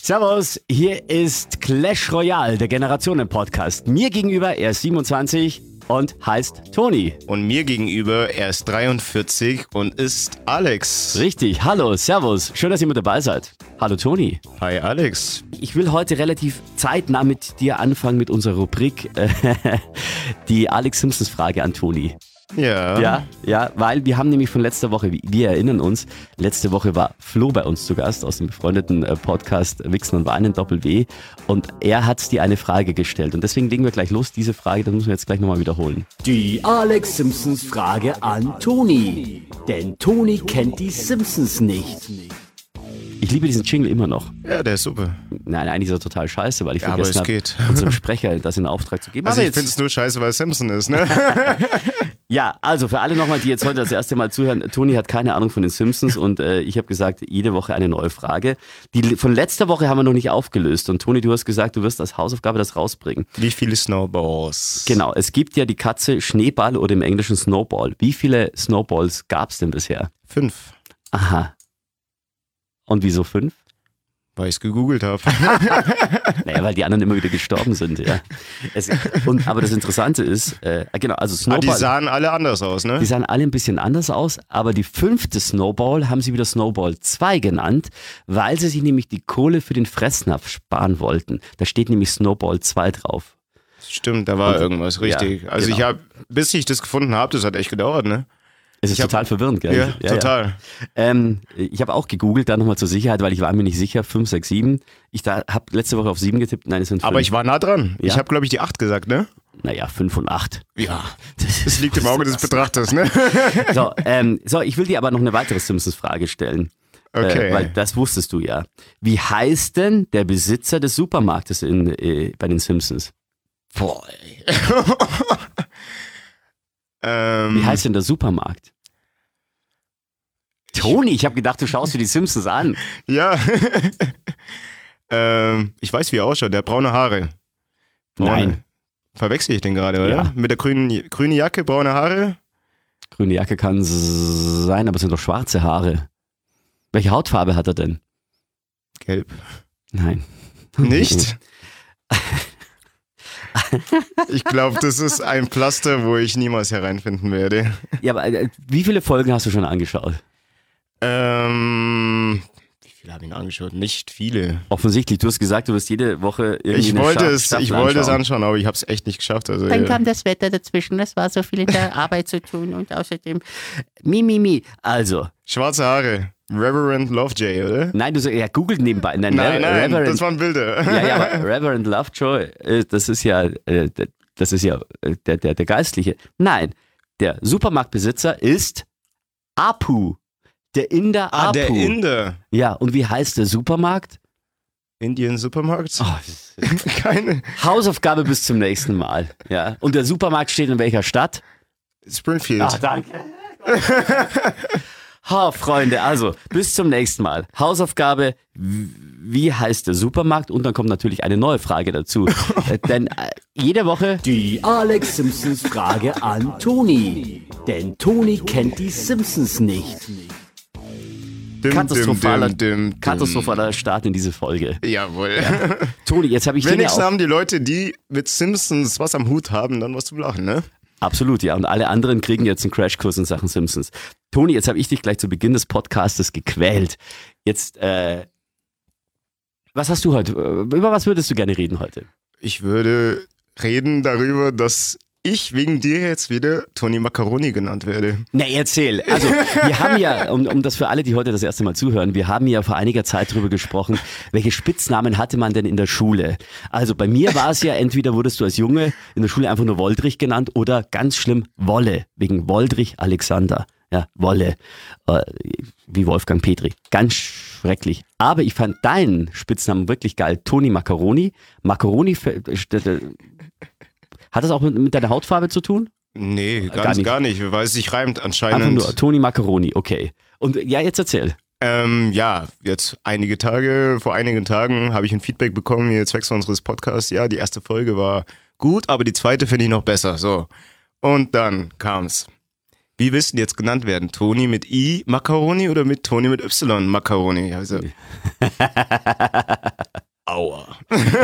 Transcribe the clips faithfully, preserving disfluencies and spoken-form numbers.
Servus, hier ist Clash Royale, der Generationen-Podcast. Mir gegenüber, er ist siebenundzwanzig und heißt Toni. Und mir gegenüber, er ist dreiundvierzig und ist Alex. Richtig, hallo, servus, schön, dass ihr mit dabei seid. Hallo Toni. Hi Alex. Ich will heute relativ zeitnah mit dir anfangen mit unserer Rubrik, äh, die Alex Simpsons Frage an Toni. Ja. Ja, ja, weil wir haben nämlich von letzter Woche, wir erinnern uns, letzte Woche war Flo bei uns zu Gast aus dem befreundeten Podcast Wichsen und Weinen Doppel W und er hat dir eine Frage gestellt und deswegen legen wir gleich los, diese Frage, das müssen wir jetzt gleich nochmal wiederholen. Die Alex Simpsons Frage an Toni, denn Toni kennt die Simpsons nicht. Ich liebe diesen Jingle immer noch. Ja, der ist super. Nein, eigentlich ist er total scheiße, weil ich ja, vergessen habe, unserem Sprecher das in Auftrag zu geben. Also aber ich finde es nur scheiße, weil es Simpson ist, ne? Ja, also für alle nochmal, die jetzt heute das erste Mal zuhören, Toni hat keine Ahnung von den Simpsons und äh, ich habe gesagt, jede Woche eine neue Frage. Die von letzter Woche haben wir noch nicht aufgelöst und Toni, du hast gesagt, du wirst als Hausaufgabe das rausbringen. Wie viele Snowballs? Genau, es gibt ja die Katze Schneeball oder im Englischen Snowball. Wie viele Snowballs gab es denn bisher? Fünf. Aha. Und wieso fünf? Weil ich es gegoogelt habe. Naja, weil die anderen immer wieder gestorben sind, ja. Es, und, aber das Interessante ist, äh, genau, also Snowball. Ah, die sahen alle anders aus, ne? Die sahen alle ein bisschen anders aus, aber die fünfte Snowball haben sie wieder Snowball zwei genannt, weil sie sich nämlich die Kohle für den Fressnapf sparen wollten. Da steht nämlich Snowball zwei drauf. Stimmt, da war und, irgendwas, richtig. Ja, also genau. ich habe, bis ich das gefunden habe, das hat echt gedauert, ne? Es ist ich total hab, verwirrend, gell? Ja, ja total. Ja. Ähm, ich habe auch gegoogelt, da nochmal zur Sicherheit, weil ich war mir nicht sicher, fünf, sechs, sieben. Ich habe letzte Woche auf sieben getippt, nein, es sind fünf. Aber ich war nah dran. Ja? Ich habe, glaube ich, die acht gesagt, ne? Naja, fünf und acht. Ja, das, das liegt im Auge des Betrachters, ne? So, ähm, so, ich will dir aber noch eine weitere Simpsons-Frage stellen. Okay. Äh, weil das wusstest du ja. Wie heißt denn der Besitzer des Supermarktes in, äh, bei den Simpsons? Boah, ey. ähm, Wie heißt denn der Supermarkt? Toni, ich habe gedacht, du schaust dir die Simpsons an. Ja. ähm, ich weiß, wie er ausschaut. Der hat braune Haare. Braune. Nein. Verwechsel ich den gerade, oder? Ja. Mit der grünen, grünen Jacke, braune Haare? Grüne Jacke kann sein, aber es sind doch schwarze Haare. Welche Hautfarbe hat er denn? Gelb. Nein. Nicht? Ich glaube, das ist ein Pflaster, wo ich niemals hereinfinden werde. Ja, aber äh, wie viele Folgen hast du schon angeschaut? Ähm, wie viele habe ich denn angeschaut? Nicht viele. Offensichtlich, du hast gesagt, du wirst jede Woche irgendwie ich eine wollte Scha- es, Staffel Ich wollte es anschauen. anschauen, aber ich habe es echt nicht geschafft. Also, Dann ja. kam das Wetter dazwischen, es war so viel in der Arbeit zu tun und außerdem Mi, mi, mi. Also, Schwarze Haare. Reverend Lovejoy, oder? nein, du sagst, ja, googelt nebenbei. Nein, Nein, nein, Reverend, das waren Bilder. Ja, ja, aber Reverend Lovejoy, äh, das ist ja, äh, das ist ja äh, der, der, der Geistliche. Nein, der Supermarktbesitzer ist Apu. Der Inder Apu. Ah, der Inder. Ja, und wie heißt der Supermarkt? Indian Supermarkt? Oh, Keine. Hausaufgabe bis zum nächsten Mal. Ja. Und der Supermarkt steht in welcher Stadt? Springfield. Ach, danke. Ha, Freunde, also bis zum nächsten Mal. Hausaufgabe, wie heißt der Supermarkt? Und dann kommt natürlich eine neue Frage dazu. äh, denn äh, jede Woche die Alex Simpsons Frage an Toni. Denn Toni kennt die Simpsons nicht. Dim, Katastrophaler, dim, dim, dim. katastrophaler Start in diese Folge. Jawohl. Ja. Toni, jetzt habe ich hier Wenigstens auch... haben die Leute, die mit Simpsons was am Hut haben, dann was zu lachen, ne? Absolut, ja. Und alle anderen kriegen jetzt einen Crashkurs in Sachen Simpsons. Toni, jetzt habe ich dich gleich zu Beginn des Podcastes gequält. Jetzt, äh, was hast du heute, über was würdest du gerne reden heute? Ich würde reden darüber, dass ich wegen dir jetzt wieder Toni Macaroni genannt werde. Na, erzähl. Also, wir haben ja, um, um das für alle, die heute das erste Mal zuhören, wir haben ja vor einiger Zeit darüber gesprochen, welche Spitznamen hatte man denn in der Schule? Also, bei mir war es ja, entweder wurdest du als Junge in der Schule einfach nur Woldrich genannt oder ganz schlimm Wolle, wegen Woldrich Alexander. Ja, Wolle, äh, wie Wolfgang Petri. Ganz schrecklich. Aber ich fand deinen Spitznamen wirklich geil. Toni Macaroni. Macaroni, hat das auch mit, mit deiner Hautfarbe zu tun? Nee, ganz Gar nicht. gar nicht, weil es sich reimt anscheinend. Einfach nur Toni Macaroni, okay. Und ja, jetzt erzähl. Ähm, ja, jetzt einige Tage, vor einigen Tagen habe ich ein Feedback bekommen, hier zwecks unseres Podcasts. Ja, die erste Folge war gut, aber die zweite finde ich noch besser. So. Und dann kam's. Wie willst du jetzt genannt werden? Toni mit I Macaroni oder mit Toni mit Y Macaroni? Also. Sauer.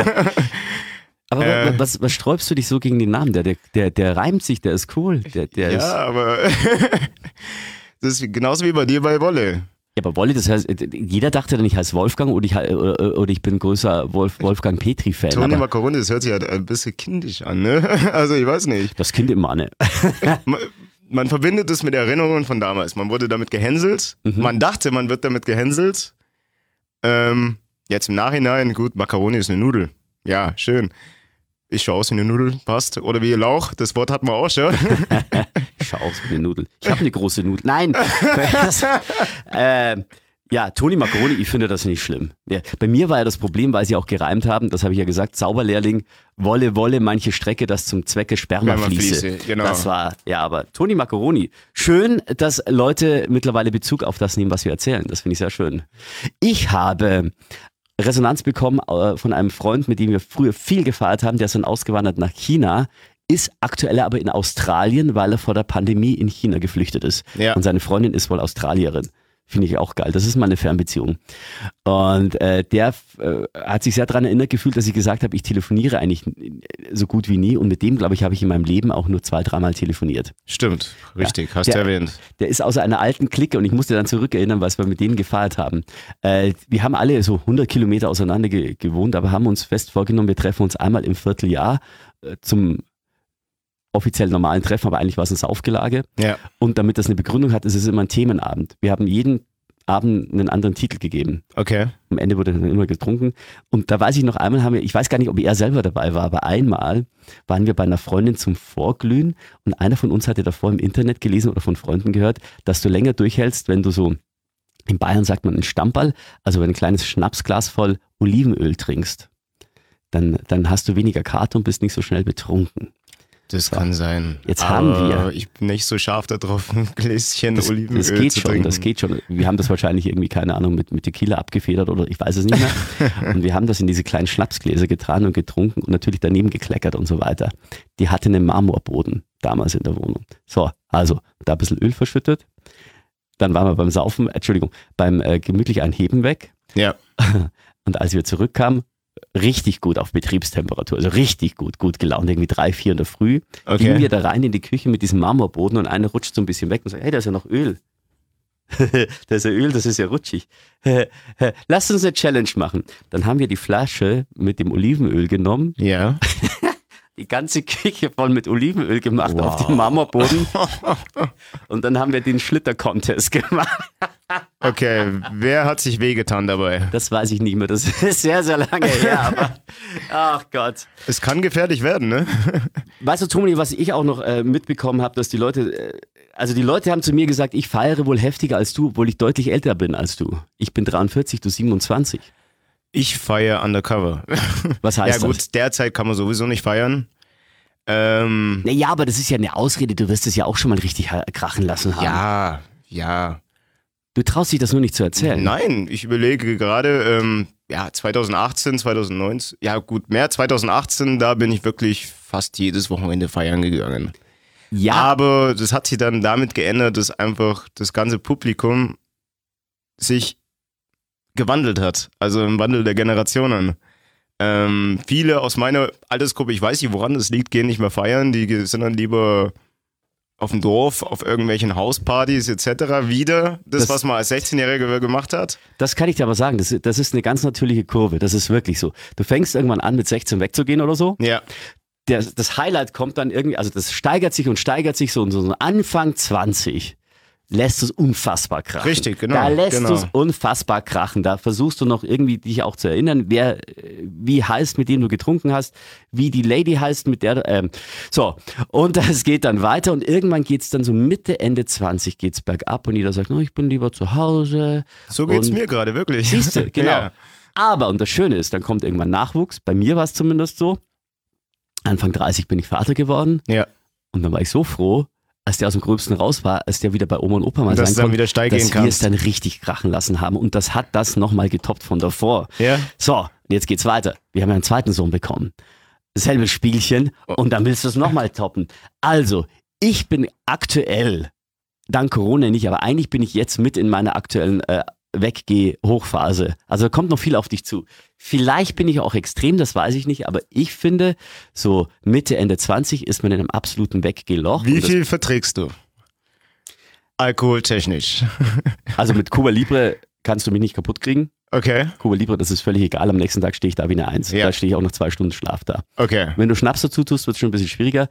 Aber Äh. was, was sträubst du dich so gegen den Namen? Der, der, der, der reimt sich, der ist cool. Der, der Ja, ist, ja, aber das ist genauso wie bei dir bei Wolle. aber Wolli, das heißt, jeder dachte dann, ich heiße Wolfgang oder ich, oder, oder ich bin größer Wolf, Wolfgang Petri-Fan. Toni aber Macaroni, das hört sich halt ein bisschen kindisch an, ne? Also ich weiß nicht. das Kind im Manne. Man, man verbindet es mit Erinnerungen von damals. Man wurde damit gehänselt. Mhm. Man dachte, man wird damit gehänselt. Ähm, jetzt im Nachhinein, gut, Macaroni ist eine Nudel. Ja, schön. Ich schaue aus wie eine Nudel, passt. Oder wie Lauch, das Wort hatten wir auch schon. Ich schau aus wie eine Nudel. Ich habe eine große Nudel. Nein. Das, äh, ja, Toni Macaroni, ich finde das nicht schlimm. Ja, bei mir war ja das Problem, weil sie auch gereimt haben, das habe ich ja gesagt, Zauberlehrling, Wolle, Wolle, manche Strecke, das zum Zwecke Sperma fließe. Spermafließe, genau. Das war, ja, aber Toni Macaroni. Schön, dass Leute mittlerweile Bezug auf das nehmen, was wir erzählen. Das finde ich sehr schön. Ich habe Resonanz bekommen äh, von einem Freund, mit dem wir früher viel gefeiert haben, der ist dann ausgewandert nach China, ist aktuell aber in Australien, weil er vor der Pandemie in China geflüchtet ist. Ja. Und seine Freundin ist wohl Australierin. Finde ich auch geil. Das ist mal eine Fernbeziehung. Und äh, der äh, hat sich sehr daran erinnert gefühlt, dass ich gesagt habe, ich telefoniere eigentlich so gut wie nie. Und mit dem, glaube ich, habe ich in meinem Leben auch nur zwei, dreimal telefoniert. Stimmt, richtig, hast der, du erwähnt. Der ist aus einer alten Clique und ich musste dann zurückerinnern, was wir mit denen gefeiert haben. Äh, wir haben alle so hundert Kilometer auseinander ge- gewohnt, aber haben uns fest vorgenommen, wir treffen uns einmal im Vierteljahr äh, zum offiziell normalen Treffen, aber eigentlich war es ein Saufgelage. Ja. Und damit das eine Begründung hat, ist es immer ein Themenabend. Wir haben jeden Abend einen anderen Titel gegeben. Okay. Am Ende wurde dann immer getrunken. Und da weiß ich noch einmal, haben wir, ich weiß gar nicht, ob er selber dabei war, aber einmal waren wir bei einer Freundin zum Vorglühen und einer von uns hatte davor im Internet gelesen oder von Freunden gehört, dass du länger durchhältst, wenn du so, in Bayern sagt man ein Stamperl, also wenn du ein kleines Schnapsglas voll Olivenöl trinkst, dann, dann hast du weniger Kater und bist nicht so schnell betrunken. Das kann sein. Jetzt aber haben wir- ich bin nicht so scharf darauf, ein Gläschen Das, Olivenöl das geht zu schon, trinken. das geht schon. Wir haben das wahrscheinlich irgendwie, keine Ahnung, mit, mit Tequila abgefedert oder ich weiß es nicht mehr. Und wir haben das in diese kleinen Schnapsgläser getan und getrunken und natürlich daneben gekleckert und so weiter. Die hatte einen Marmorboden damals in der Wohnung. So, also da ein bisschen Öl verschüttet. Dann waren wir beim Saufen, Entschuldigung, beim äh, gemütlich Einheben weg. Ja. Und als wir zurückkamen, richtig gut auf Betriebstemperatur, also richtig gut, gut gelaunt, irgendwie drei, vier in der Früh. Okay. Gingen wir da rein in die Küche mit diesem Marmorboden und einer rutscht so ein bisschen weg und sagt, hey, da ist ja noch Öl. Da ist ja Öl, das ist ja rutschig. Lasst uns eine Challenge machen. Dann haben wir die Flasche mit dem Olivenöl genommen, Ja. die ganze Küche voll mit Olivenöl gemacht Wow. auf dem Marmorboden und dann haben wir den Schlitter-Contest gemacht. Okay, wer hat sich wehgetan dabei? Das weiß ich nicht mehr, das ist sehr, sehr lange her, aber ach Gott. Es kann gefährlich werden, ne? Weißt du, Toni, was ich auch noch äh, mitbekommen habe, dass die Leute, äh, also die Leute haben zu mir gesagt, ich feiere wohl heftiger als du, obwohl ich deutlich älter bin als du. Ich bin dreiundvierzig, du siebenundzwanzig. Ich feiere Undercover. Was heißt Ja gut, das? derzeit kann man sowieso nicht feiern. Ähm, Naja, aber das ist ja eine Ausrede, du wirst es ja auch schon mal richtig ha- krachen lassen haben. ja, ja. Du traust dich das nur nicht zu erzählen. Nein, ich überlege gerade, ähm, ja, zwanzig achtzehn, zwanzig neunzehn, ja gut, mehr zwanzig achtzehn, da bin ich wirklich fast jedes Wochenende feiern gegangen. Ja, Aber das hat sich dann damit geändert, dass einfach das ganze Publikum sich gewandelt hat. Also im Wandel der Generationen. Ähm, viele aus meiner Altersgruppe, ich weiß nicht, woran das liegt, gehen nicht mehr feiern. Die sind dann lieber auf dem Dorf, auf irgendwelchen Hauspartys et cetera. Wieder das, Das- was man als sechzehnjähriger gemacht hat. das kann ich dir aber sagen, das, das ist eine ganz natürliche Kurve, das ist wirklich so. Du fängst irgendwann an, mit sechzehn wegzugehen oder so. Ja, Der, das Highlight kommt dann irgendwie, also das steigert sich und steigert sich so und so Anfang zwanzig lässt es unfassbar krachen. Richtig, genau, Da lässt genau. du es unfassbar krachen. Da versuchst du noch irgendwie dich auch zu erinnern, wer äh, wie heißt, mit dem du getrunken hast, wie die Lady heißt, mit der du, ähm, so. Und das geht dann weiter und irgendwann geht's dann so Mitte, Ende zwanzig geht's bergab und jeder sagt, no, ich bin lieber zu Hause. so geht's Und- mir gerade, wirklich. Siehst du, genau. Ja. Aber, und das Schöne ist, dann kommt irgendwann Nachwuchs. Bei mir war es zumindest so. Anfang dreißig bin ich Vater geworden. Ja. Und dann war ich so froh, als der aus dem Gröbsten raus war, als der wieder bei Oma und Opa mal Dass sein du dann konnte, wieder steil gehen dass wir es kannst. dann richtig krachen lassen haben. Und das hat das nochmal getoppt von davor. Ja. So, und jetzt geht's weiter. Wir haben ja einen zweiten Sohn bekommen. Selbes Spielchen. Oh. Und dann willst du es nochmal toppen. Also, ich bin aktuell, dank Corona nicht, aber eigentlich bin ich jetzt mit in meiner aktuellen äh, Weggeh-Hochphase. Also da kommt noch viel auf dich zu. Vielleicht bin ich auch extrem, das weiß ich nicht, aber ich finde, so Mitte, Ende zwanzig ist man in einem absoluten Weggeh-Loch. Wie Und das- viel verträgst du? Alkoholtechnisch. Also mit Cuba Libre kannst du mich nicht kaputt kriegen. Okay, Cuba Libre, das ist völlig egal. Am nächsten Tag stehe ich da wie eine Eins. Ja. Da stehe ich auch noch zwei Stunden Schlaf da. okay. Wenn du Schnaps dazu tust, wird es schon ein bisschen schwieriger.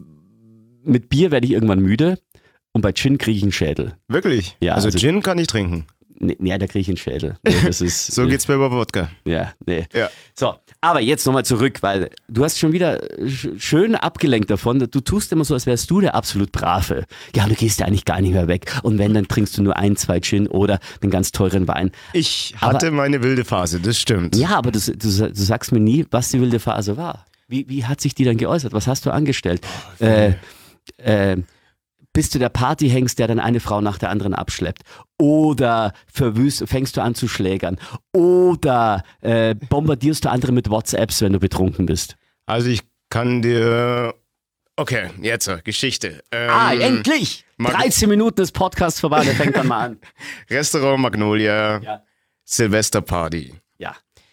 Mit Bier werde ich irgendwann müde und bei Gin kriege ich einen Schädel. Wirklich? Ja, also, also- Gin kann ich trinken. Nee, nee da kriege ich einen Schädel. Nee, das ist, So geht's mir über Wodka. Ja, nee. Ja. So, aber jetzt nochmal zurück, weil du hast schon wieder sch- schön abgelenkt davon. Du tust immer so, als wärst du der absolut Brave. Ja, du gehst ja eigentlich gar nicht mehr weg. Und wenn, dann trinkst du nur ein, zwei Gin oder einen ganz teuren Wein. Ich hatte Aber- meine wilde Phase, das stimmt. Ja, aber du, du, du sagst mir nie, was die wilde Phase war. Wie, wie hat sich die dann geäußert? Was hast du angestellt? äh, äh, bist du der Partyhengst, der dann eine Frau nach der anderen abschleppt? Oder verwüst, fängst du an zu schlägern? Oder äh, bombardierst du andere mit WhatsApps, wenn du betrunken bist? Also ich kann dir... Okay, jetzt äh, Geschichte. Ähm, Ah, endlich! Mag- dreizehn Minuten des Podcasts vorbei, der fängt dann mal an. Restaurant Magnolia, Ja. Silvesterparty. Ja.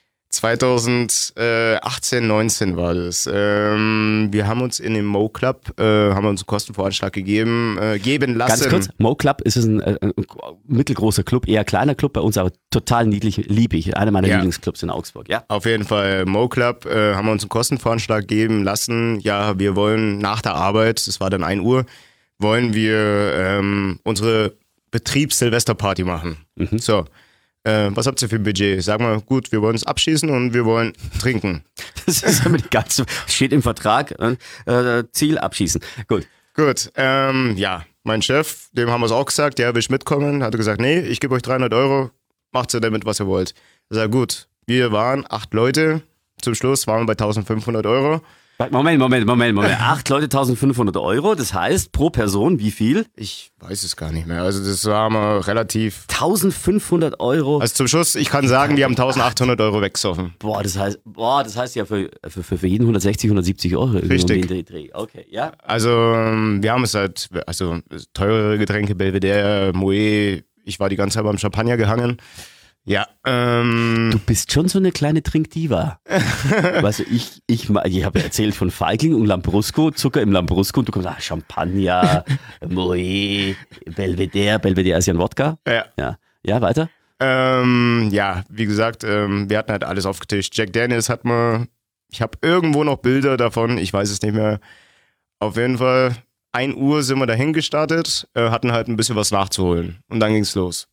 zweitausendachtzehn, neunzehn war das. Ähm, wir haben uns in dem Mo Club, äh, haben wir uns einen Kostenvoranschlag gegeben, äh, geben lassen. Ganz kurz, Mo Club ist es ein, äh, ein mittelgroßer Club, eher kleiner Club, bei uns aber total niedlich, lieb ich. Einer meiner Ja. Lieblingsclubs in Augsburg, ja. Auf jeden Fall Mo Club, äh, haben wir uns einen Kostenvoranschlag geben lassen. Ja, wir wollen nach der Arbeit, das war dann ein Uhr, wollen wir ähm, unsere Betriebs-Silvesterparty machen. So, äh, was habt ihr für ein Budget? Sag mal, gut, wir wollen es abschießen und wir wollen trinken. Das ist aber die ganze, steht im Vertrag, äh, Ziel abschießen. Gut. Gut, ähm, ja, mein Chef, dem haben wir es auch gesagt, der will ich mitkommen, hat er gesagt, nee, ich gebe euch dreihundert Euro, macht ihr damit, was ihr wollt. Ich sag, gut, wir waren acht Leute, zum Schluss waren wir bei eintausendfünfhundert Euro. Moment, Moment, Moment, Moment. Acht Leute, eintausendfünfhundert Euro, das heißt pro Person wie viel? Ich weiß es gar nicht mehr, also das war mal relativ... eintausendfünfhundert Euro. Also zum Schluss, ich kann sagen, wir haben eintausendachthundert Euro weggesoffen. Boah, das heißt, boah, das heißt ja für, für, für für jeden hundertsechzig, hundertsiebzig Euro. irgendwie Richtig. um den Dreh. Okay, ja. Also ähm, wir haben es halt, also teure Getränke, Belvedere, Moet, ich war die ganze Zeit beim Champagner gehangen. Ja, ähm, Du bist schon so eine kleine Trinkdiva. Weißt du, ich, ich, ma- ich habe erzählt von Feigling und Lambrusco, Zucker im Lambrusco und du kommst, ah, Champagner, Moet, Belvedere, Belvedere ist ja ein Wodka. ja. Ja, ja, weiter. Ähm, ja, wie gesagt, ähm, wir hatten halt alles aufgetischt. Jack Daniels hat man, ich habe irgendwo noch Bilder davon, ich weiß es nicht mehr. Auf jeden Fall, ein Uhr sind wir dahin gestartet, äh, hatten halt ein bisschen was nachzuholen. Und dann ging's los.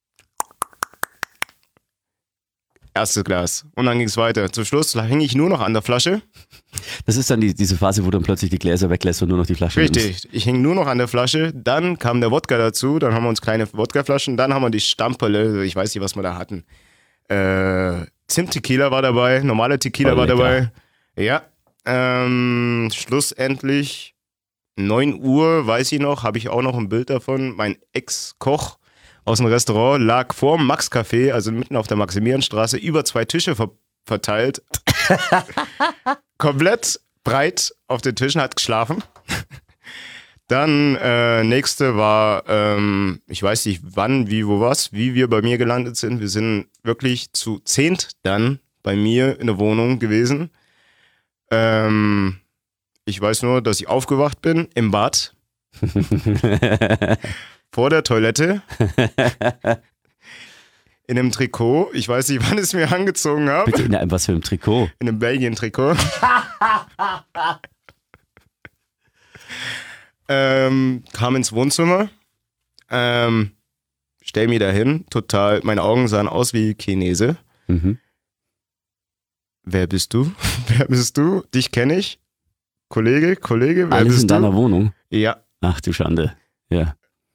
Erstes Glas. Und dann ging's weiter. Zum Schluss hing ich nur noch an der Flasche. Das ist dann die, diese Phase, wo du dann plötzlich die Gläser weglässt und nur noch die Flasche nimmst. Richtig. Ich hing nur noch an der Flasche. Dann kam der Wodka dazu. Dann haben wir uns kleine Wodkaflaschen. Dann haben wir die Stamperle. Ich weiß nicht, was wir da hatten. Äh, Zimt-Tequila war dabei. Normaler Tequila Oh, war lecker. dabei. Ja. Ähm, schlussendlich neun Uhr, weiß ich noch, habe ich auch noch ein Bild davon. Mein Ex-Koch aus dem Restaurant lag vorm Max-Café, also mitten auf der Maximilianstraße, über zwei Tische ver verteilt. Komplett breit auf den Tischen, hat geschlafen. Dann äh, nächste war, ähm, ich weiß nicht wann, wie, wo, was, wie wir bei mir gelandet sind. Wir sind wirklich zu zehnt dann bei mir in der Wohnung gewesen. Ähm, ich weiß nur, dass ich aufgewacht bin im Bad. Vor der Toilette. In einem Trikot. Ich weiß nicht, wann ich es mir angezogen habe. Bitte in einem, was für einem Trikot. In einem Belgien-Trikot. ähm, kam ins Wohnzimmer. Ähm, stell mich da hin. Total, meine Augen sahen aus wie Chinese. Mhm. Wer bist du? Wer bist du? Dich kenne ich. Kollege, Kollege, wer Alles bist in du? deiner Wohnung. Ja. Ach du Schande. Ja.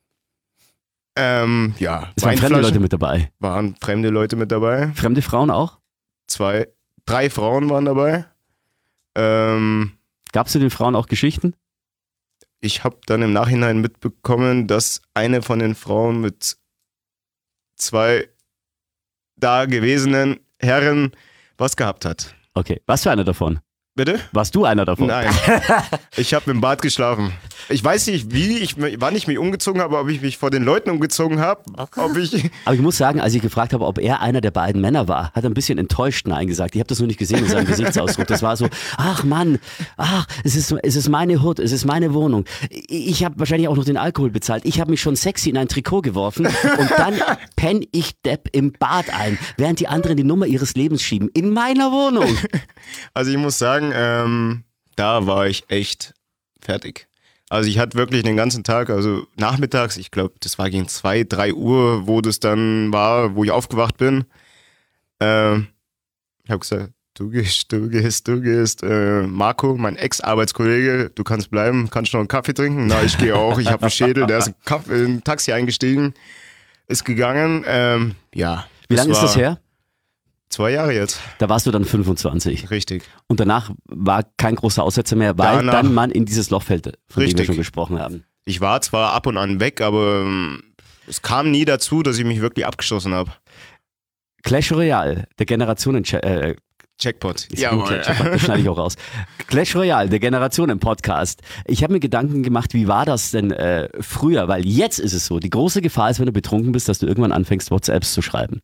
Ähm, ja. Es waren fremde Weinflaschen. Leute mit dabei. Waren fremde Leute mit dabei. Fremde Frauen auch? Zwei, drei Frauen waren dabei. Ähm, Gab es zu den Frauen auch Geschichten? ich habe dann im Nachhinein mitbekommen, dass eine von den Frauen mit zwei da gewesenen Herren was gehabt hat. Okay. Was für eine davon? Bitte? Warst du einer davon? Nein. Ich habe im Bad geschlafen. Ich weiß nicht, wie, ich, wann ich mich umgezogen habe, ob ich mich vor den Leuten umgezogen habe, ob ich... Aber ich muss sagen, als ich gefragt habe, ob er einer der beiden Männer war, hat er ein bisschen enttäuscht Nein gesagt. Ich habe das nur nicht gesehen in seinem Gesichtsausdruck. Das war so, ach Mann, ach, es ist, es ist meine Hut, es ist meine Wohnung. Ich habe wahrscheinlich auch noch den Alkohol bezahlt. Ich habe mich schon sexy in ein Trikot geworfen und dann penne ich Depp im Bad ein, während die anderen die Nummer ihres Lebens schieben. In meiner Wohnung. Also ich muss sagen, ähm, da war ich echt fertig. Also ich hatte wirklich den ganzen Tag, also nachmittags, ich glaube, das war gegen zwei, drei Uhr, wo das dann war, wo ich aufgewacht bin. Ähm, ich habe gesagt, du gehst, du gehst, du gehst. Äh, Marco, mein Ex-Arbeitskollege, du kannst bleiben, kannst noch einen Kaffee trinken? Na, ich gehe auch, ich habe einen Schädel, der ist in, Kaffee, in ein Taxi eingestiegen, ist gegangen. Ähm, ja. Wie lange ist das her? Zwei Jahre jetzt. Da warst du dann fünfundzwanzig. Richtig. Und danach war kein großer Aussetzer mehr, weil Danach, dann man in dieses Loch fällt, von richtig. dem wir schon gesprochen haben. Ich war zwar ab und an weg, aber ähm, es kam nie dazu, dass ich mich wirklich abgeschossen habe. Clash Royale, der Generationen... Äh, Jackpot. Jawohl. Das schneide ich auch raus. Clash Royale, der Generationen-Podcast. Ich habe mir Gedanken gemacht, wie war das denn äh, früher? Weil jetzt ist es so, die große Gefahr ist, wenn du betrunken bist, dass du irgendwann anfängst, WhatsApps zu schreiben.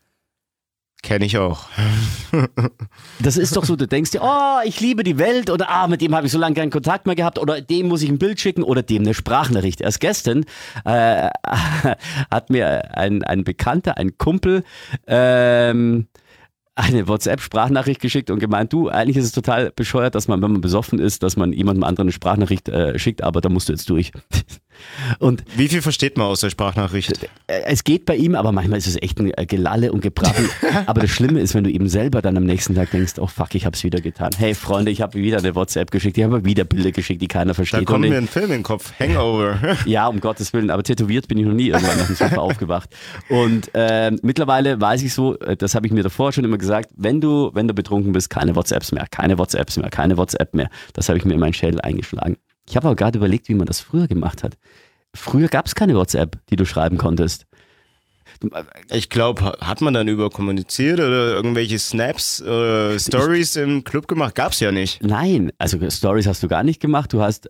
Kenne ich auch. Das ist doch so, du denkst dir, oh, ich liebe die Welt oder ah, mit dem habe ich so lange keinen Kontakt mehr gehabt oder dem muss ich ein Bild schicken oder dem eine Sprachnachricht. Erst gestern äh, hat mir ein, ein Bekannter, ein Kumpel, ähm, eine WhatsApp-Sprachnachricht geschickt und gemeint, du, eigentlich ist es total bescheuert, dass man, wenn man besoffen ist, dass man jemandem anderen eine Sprachnachricht äh, schickt, aber da musst du jetzt durch. Und wie viel versteht man aus der Sprachnachricht? äh, es geht bei ihm, aber manchmal ist es echt ein äh, Gelalle und Gebrabbel. Aber das Schlimme ist, wenn du eben selber dann am nächsten Tag denkst, oh fuck, ich hab's wieder getan. Hey Freunde, ich habe wieder eine WhatsApp geschickt, ich habe wieder Bilder geschickt, die keiner versteht. Da kommt und mir ein Film in den Kopf, Hangover. Ja, um Gottes Willen, aber tätowiert bin ich noch nie irgendwann nach dem Sofa aufgewacht. Und äh, mittlerweile weiß ich so, das habe ich mir davor schon immer gesagt, wenn du, wenn du betrunken bist, keine WhatsApps mehr, keine WhatsApps mehr, keine WhatsApp mehr. Das habe ich mir in meinen Schädel eingeschlagen. Ich habe aber gerade überlegt, wie man das früher gemacht hat. Früher gab es keine WhatsApp, die du schreiben konntest. Ich glaube, hat man dann über kommuniziert oder irgendwelche Snaps oder Stories ich, im Club gemacht? Gab's ja nicht. Nein, also Stories hast du gar nicht gemacht. Du hast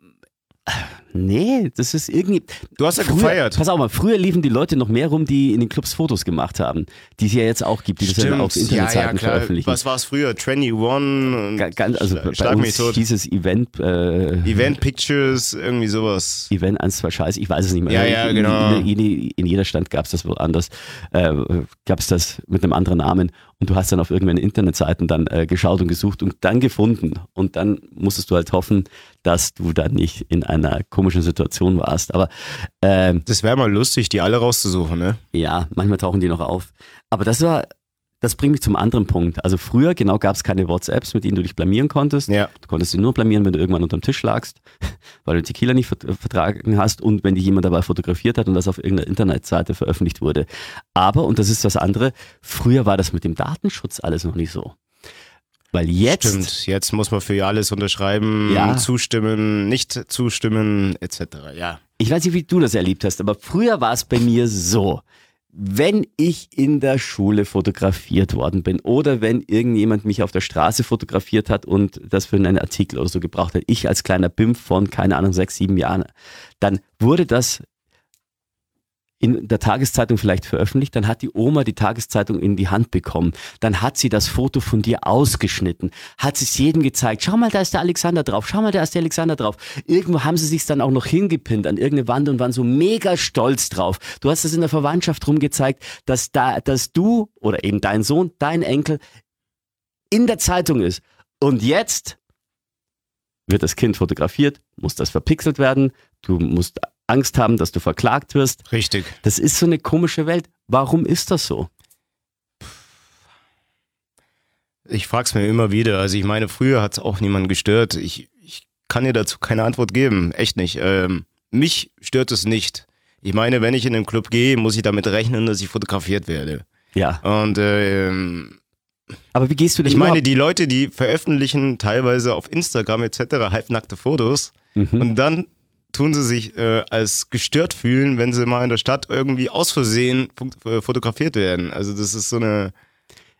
Nee, das ist irgendwie... Du hast ja früher, gefeiert. Pass auf mal, früher liefen die Leute noch mehr rum, die in den Clubs Fotos gemacht haben, die es ja jetzt auch gibt, die das ja auf Internetseiten ja, ja, klar. veröffentlichen. Was war es früher? einunddreißig? Ganz, also Schlag, bei uns mich tot. hieß es Event... Äh, Event Pictures, irgendwie sowas. Event eins, zwei Scheiß, ich weiß es nicht mehr. Ja, ja, in, genau. In, in, in jeder Stadt gab es das woanders, äh, gab es das mit einem anderen Namen und du hast dann auf irgendwelchen Internetseiten dann äh, geschaut und gesucht und dann gefunden und dann musstest du halt hoffen, dass du dann nicht in einer komischen Situation warst. Aber äh, das wäre mal lustig, die alle rauszusuchen, ne? Ja, manchmal tauchen die noch auf. Aber das war, das bringt mich zum anderen Punkt. Also früher genau gab es keine WhatsApps, mit denen du dich blamieren konntest. Ja. Du konntest dich nur blamieren, wenn du irgendwann unterm Tisch lagst, weil du Tequila nicht vertragen hast und wenn dich jemand dabei fotografiert hat und das auf irgendeiner Internetseite veröffentlicht wurde. Aber, und das ist das andere, früher war das mit dem Datenschutz alles noch nicht so. Weil jetzt... Stimmt, jetzt muss man für alles unterschreiben, ja. zustimmen, nicht zustimmen, et cetera. Ja. Ich weiß nicht, wie du das erlebt hast, aber früher war es bei mir so, wenn ich in der Schule fotografiert worden bin oder wenn irgendjemand mich auf der Straße fotografiert hat und das für einen Artikel oder so gebraucht hat, ich als kleiner Bimf von, keine Ahnung, sechs, sieben Jahren, dann wurde das in der Tageszeitung vielleicht veröffentlicht, dann hat die Oma die Tageszeitung in die Hand bekommen, dann hat sie das Foto von dir ausgeschnitten, hat es jedem gezeigt, schau mal, da ist der Alexander drauf, schau mal, da ist der Alexander drauf. Irgendwo haben sie sich dann auch noch hingepinnt an irgendeine Wand und waren so mega stolz drauf. Du hast es in der Verwandtschaft rumgezeigt, dass, da, dass du oder eben dein Sohn, dein Enkel in der Zeitung ist. Und jetzt wird das Kind fotografiert, muss das verpixelt werden, du musst Angst haben, dass du verklagt wirst. Richtig. Das ist so eine komische Welt. Warum ist das so? Ich frage es mir immer wieder. Also ich meine, früher hat es auch niemanden gestört. Ich, ich kann dir dazu keine Antwort geben. Echt nicht. Ähm, mich stört es nicht. Ich meine, wenn ich in einen Club gehe, muss ich damit rechnen, dass ich fotografiert werde. Ja. Und ähm, aber wie gehst du denn Ich meine, überhaupt? die Leute, die veröffentlichen teilweise auf Instagram et cetera halbnackte Fotos Mhm. und dann tun sie sich äh, als gestört fühlen, wenn sie mal in der Stadt irgendwie aus Versehen fo- fotografiert werden. Also das ist so eine...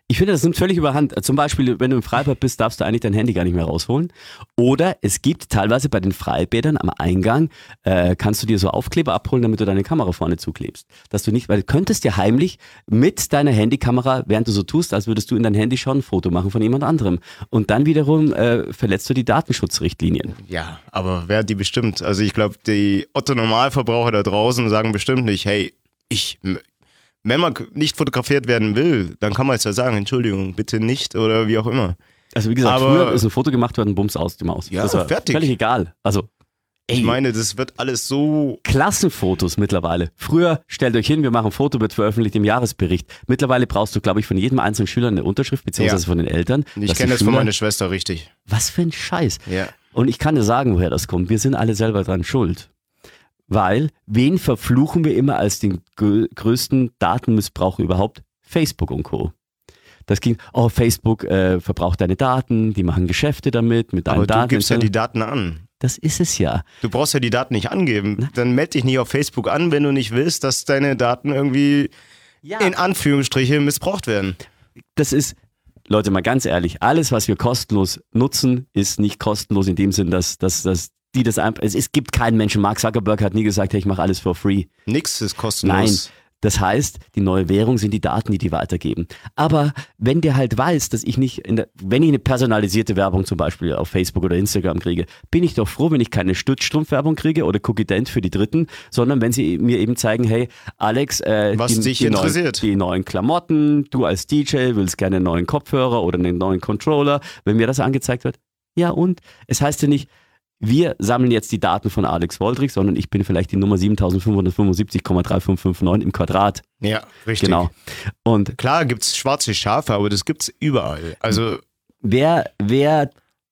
Ich finde, das nimmt völlig überhand. Zum Beispiel, wenn du im Freibad bist, darfst du eigentlich dein Handy gar nicht mehr rausholen. Oder es gibt teilweise bei den Freibädern am Eingang, äh, kannst du dir so Aufkleber abholen, damit du deine Kamera vorne zuklebst. Dass du nicht, weil du könntest ja heimlich mit deiner Handykamera, während du so tust, als würdest du in dein Handy schon ein Foto machen von jemand anderem. Und dann wiederum äh, verletzt du die Datenschutzrichtlinien. Ja, aber wer hat die bestimmt? Also ich glaube, die Otto-Normalverbraucher da draußen sagen bestimmt nicht, hey, ich... Wenn man nicht fotografiert werden will, dann kann man es ja sagen, Entschuldigung, bitte nicht oder wie auch immer. Also wie gesagt, Aber früher ist ein Foto gemacht worden, Bums aus die Maus. Ja, das war fertig. Völlig egal. Also ey, Ich meine, das wird alles so... Klassenfotos mittlerweile. Früher, stellt euch hin, wir machen ein Foto, wird veröffentlicht im Jahresbericht. Mittlerweile brauchst du, glaube ich, von jedem einzelnen Schüler eine Unterschrift, beziehungsweise Ja. von den Eltern. Ich dass kenne die das von Schüler- meiner Schwester richtig. Was für ein Scheiß. Ja. Und ich kann dir sagen, woher das kommt. Wir sind alle selber dran schuld. Weil, wen verfluchen wir immer als den grö- größten Datenmissbrauch überhaupt? Facebook und Co. Das ging, oh, Facebook äh, verbraucht deine Daten, die machen Geschäfte damit, mit deinen Aber Daten. du gibst ja und so. die Daten an. Das ist es ja. Du brauchst ja die Daten nicht angeben. Dann melde dich nicht auf Facebook an, wenn du nicht willst, dass deine Daten irgendwie Ja. in Anführungsstriche missbraucht werden. Das ist, Leute, mal ganz ehrlich, alles, was wir kostenlos nutzen, ist nicht kostenlos in dem Sinn, dass, dass, dass die das einfach, es, es gibt keinen Menschen, Mark Zuckerberg hat nie gesagt, hey, ich mache alles for free. Nix ist kostenlos. Nein, das heißt, die neue Währung sind die Daten, die die weitergeben. Aber wenn der halt weiß, dass ich nicht, in der, wenn ich eine personalisierte Werbung zum Beispiel auf Facebook oder Instagram kriege, bin ich doch froh, wenn ich keine Stützstrumpfwerbung kriege oder Cookie-Dent für die Dritten, sondern wenn sie mir eben zeigen, hey, Alex, äh, Was die, dich die, interessiert. Neuen, die neuen Klamotten, du als D J willst gerne einen neuen Kopfhörer oder einen neuen Controller, wenn mir das angezeigt wird. Ja und? Es heißt ja nicht, wir sammeln jetzt die Daten von Alex Woldrich, sondern ich bin vielleicht die Nummer siebentausendfünfhundertfünfundsiebzig Komma drei fünf fünf neun im Quadrat. Ja, richtig. Genau. Und Klar gibt's schwarze Schafe, aber das gibt's überall. Also wer, wer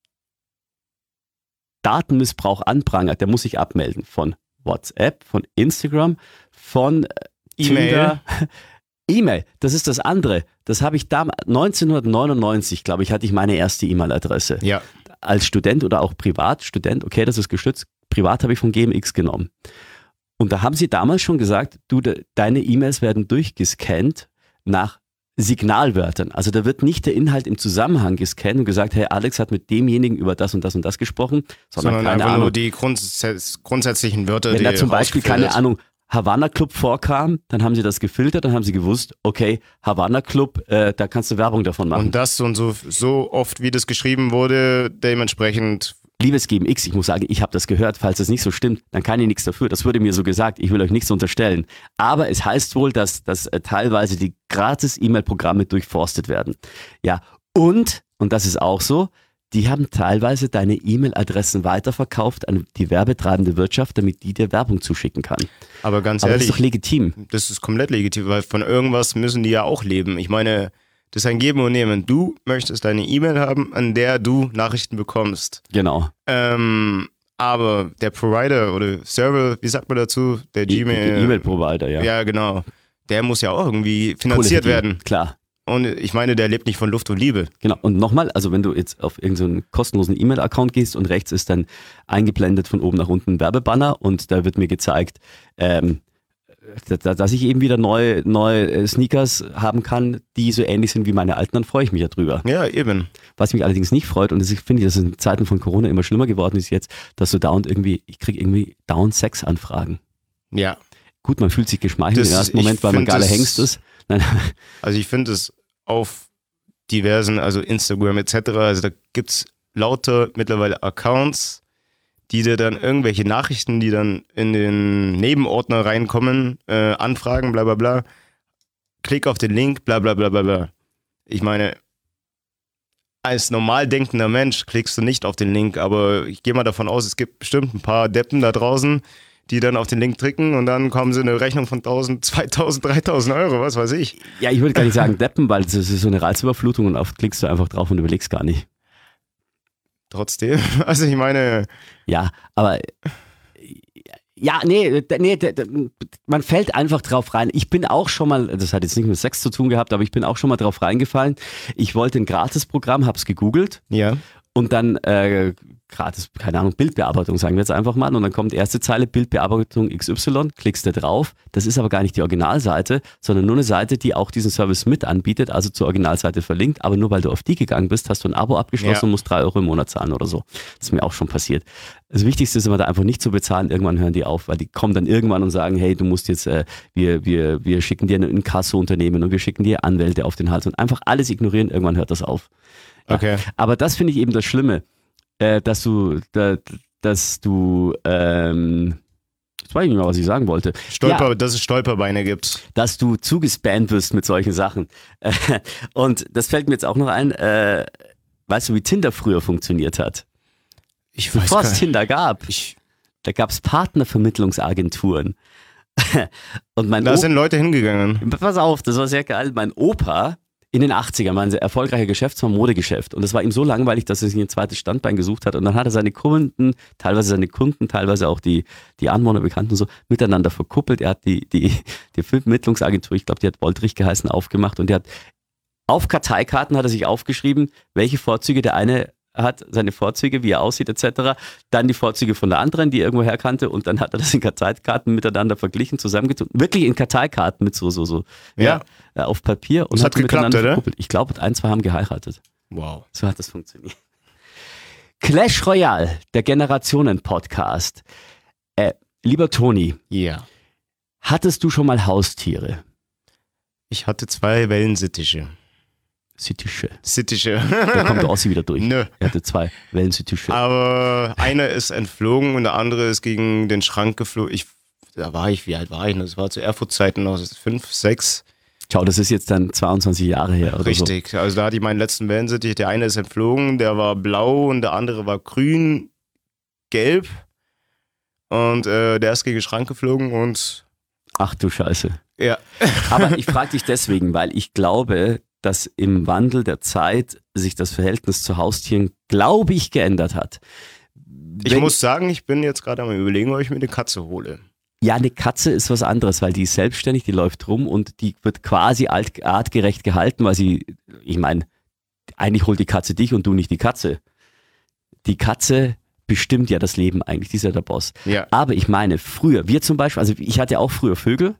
Datenmissbrauch anprangert, der muss sich abmelden von WhatsApp, von Instagram, von äh, E-Mail. Tinder. E-Mail, das ist das andere. Das habe ich damals, neunzehnhundertneunundneunzig, glaube ich, hatte ich meine erste E-Mail-Adresse. ja, Als Student oder auch privat, Student, okay, das ist gestützt, privat habe ich von G M X genommen. Und da haben sie damals schon gesagt, du, de, deine E-Mails werden durchgescannt nach Signalwörtern. Also da wird nicht der Inhalt im Zusammenhang gescannt und gesagt, hey, Alex hat mit demjenigen über das und das und das gesprochen, sondern, sondern keine einfach Ahnung. nur die grundsätz grundsätzlichen Wörter, Wenn die da zum Beispiel, keine rausgefiltert. Ahnung, Havana Club vorkam, dann haben sie das gefiltert, dann haben sie gewusst, okay, Havana Club, äh, da kannst du Werbung davon machen. Und das und so, so oft, wie das geschrieben wurde, dementsprechend. Liebes G M X, ich muss sagen, ich habe das gehört, falls es nicht so stimmt, dann kann ich nichts dafür. Das wurde mir so gesagt, ich will euch nichts unterstellen. Aber es heißt wohl, dass, dass äh, teilweise die gratis E-Mail-Programme durchforstet werden. Ja, und, und das ist auch so, die haben teilweise deine E-Mail-Adressen weiterverkauft an die werbetreibende Wirtschaft, damit die dir Werbung zuschicken kann. Aber ganz Aber das ehrlich, ist doch legitim. das ist komplett legitim, weil von irgendwas müssen die ja auch leben. Ich meine, das ist ein Geben und Nehmen. Du möchtest deine E-Mail haben, an der du Nachrichten bekommst. Genau. Ähm, aber der Provider oder Server, wie sagt man dazu? Der E- Gmail. E-Mail-Provider, ja. Ja, genau. Der muss ja auch irgendwie finanziert Kohle verdienen, werden. Klar. Und ich meine, der lebt nicht von Luft und Liebe. Genau. Und nochmal, also wenn du jetzt auf irgendeinen kostenlosen E-Mail-Account gehst und rechts ist dann eingeblendet von oben nach unten ein Werbebanner und da wird mir gezeigt, ähm, da- dass ich eben wieder neue, neue äh, Sneakers haben kann, die so ähnlich sind wie meine alten, dann freue ich mich ja drüber. Ja, eben. Was mich allerdings nicht freut, und das, ich finde, dass es in Zeiten von Corona immer schlimmer geworden ist jetzt, dass du dauernd irgendwie, ich kriege irgendwie dauernd Sexanfragen. Ja. Gut, man fühlt sich geschmeichelt Das- im ersten ich Moment, weil man find geiler das- Hengst ist. Nein, Also ich finde es auf diversen, also Instagram et cetera, also da gibt es lauter mittlerweile Accounts, die dir dann irgendwelche Nachrichten, die dann in den Nebenordner reinkommen, äh, anfragen, bla bla bla. Klick auf den Link, bla bla bla bla bla. Ich meine, als normal denkender Mensch klickst du nicht auf den Link, aber ich gehe mal davon aus, es gibt bestimmt ein paar Deppen da draußen, die dann auf den Link klicken und dann kommen sie eine Rechnung von tausend, zweitausend, dreitausend Euro, was weiß ich. ja, ich würde gar nicht sagen Deppen, weil es ist so eine Reizüberflutung und oft klickst du einfach drauf und überlegst gar nicht. Trotzdem, also ich meine, Ja, aber ja, nee, d- nee, d- d- man fällt einfach drauf rein. Ich bin auch schon mal, das hat jetzt nicht mit Sex zu tun gehabt, aber ich bin auch schon mal drauf reingefallen. Ich wollte ein Gratisprogramm, hab's gegoogelt ja, und dann äh, gratis, keine Ahnung, Bildbearbeitung, sagen wir jetzt einfach mal, und dann kommt erste Zeile, Bildbearbeitung X Y, klickst du drauf, das ist aber gar nicht die Originalseite, sondern nur eine Seite, die auch diesen Service mit anbietet, also zur Originalseite verlinkt, aber nur weil du auf die gegangen bist, hast du ein Abo abgeschlossen Ja. und musst drei Euro im Monat zahlen oder so. Das ist mir auch schon passiert. Das Wichtigste ist immer da einfach nicht zu bezahlen, irgendwann hören die auf, weil die kommen dann irgendwann und sagen, hey, du musst jetzt, äh, wir, wir, wir schicken dir ein Inkasso-Unternehmen und wir schicken dir Anwälte auf den Hals und einfach alles ignorieren, irgendwann hört das auf. Ja. Okay. Aber das finde ich eben das Schlimme, äh, dass du, da, dass du, ähm, jetzt weiß ich nicht mehr, was ich sagen wollte. Stolper, Ja, dass es Stolperbeine gibt. dass du zugespammt wirst mit solchen Sachen. Äh, und das fällt mir jetzt auch noch ein, äh, weißt du, wie Tinder früher funktioniert hat? Ich weiß Bevor gar es Tinder gab, Ich, da gab es Partnervermittlungsagenturen. Und mein da Opa, sind Leute hingegangen. pass auf, das war sehr geil, mein Opa in den achtzigern war ein sehr erfolgreicher Geschäftsmann, Modegeschäft. Und es war ihm so langweilig, dass er sich ein zweites Standbein gesucht hat. Und dann hat er seine Kunden, teilweise seine Kunden, teilweise auch die, die Anwohner, Bekannten und so, miteinander verkuppelt. Er hat die, die, die Vermittlungsagentur, ich glaube, die hat Woltrich geheißen, aufgemacht. Und der hat auf Karteikarten hat er sich aufgeschrieben, welche Vorzüge der eine hat, seine Vorzüge, wie er aussieht et cetera. Dann die Vorzüge von der anderen, die er irgendwo herkannte. Und dann hat er das in Karteikarten miteinander verglichen, zusammengezogen. Wirklich in Karteikarten mit so, so, so. Ja. Ja, auf Papier. Und Das hat die geklappt, miteinander oder? verkuppelt. Ich glaube, ein, zwei haben geheiratet. Wow. So hat das funktioniert. Clash Royale, der Generationen-Podcast. Äh, lieber Toni, Ja. hattest du schon mal Haustiere? Ich hatte zwei Wellensittiche. Sittiche. Sittiche. Da kommt der Ossi wieder durch. Nö. Er hatte zwei Wellensittiche. Aber einer ist entflogen und der andere ist gegen den Schrank geflogen. Ich, da war ich, wie alt war ich? Das war zu Erfurt-Zeiten noch fünf, sechs. Schau, das ist jetzt dann zweiundzwanzig Jahre her oder Richtig. Also da hatte ich meinen letzten Wellensittich. Der eine ist entflogen, der war blau und der andere war grün, gelb. Und äh, der ist gegen den Schrank geflogen und so. Ach du Scheiße. ja. Aber ich frage dich deswegen, weil ich glaube, dass im Wandel der Zeit sich das Verhältnis zu Haustieren, glaube ich, geändert hat. Ich Wenn- muss sagen, ich bin jetzt gerade am Überlegen, ob ich mir eine Katze hole. Ja, eine Katze ist was anderes, weil die ist selbstständig, die läuft rum und die wird quasi alt, artgerecht gehalten, weil sie, ich meine, eigentlich holt die Katze dich und du nicht die Katze. Die Katze bestimmt ja das Leben eigentlich, die ist ja der Boss. Ja. Aber ich meine, früher, wir zum Beispiel, also ich hatte auch früher Vögel,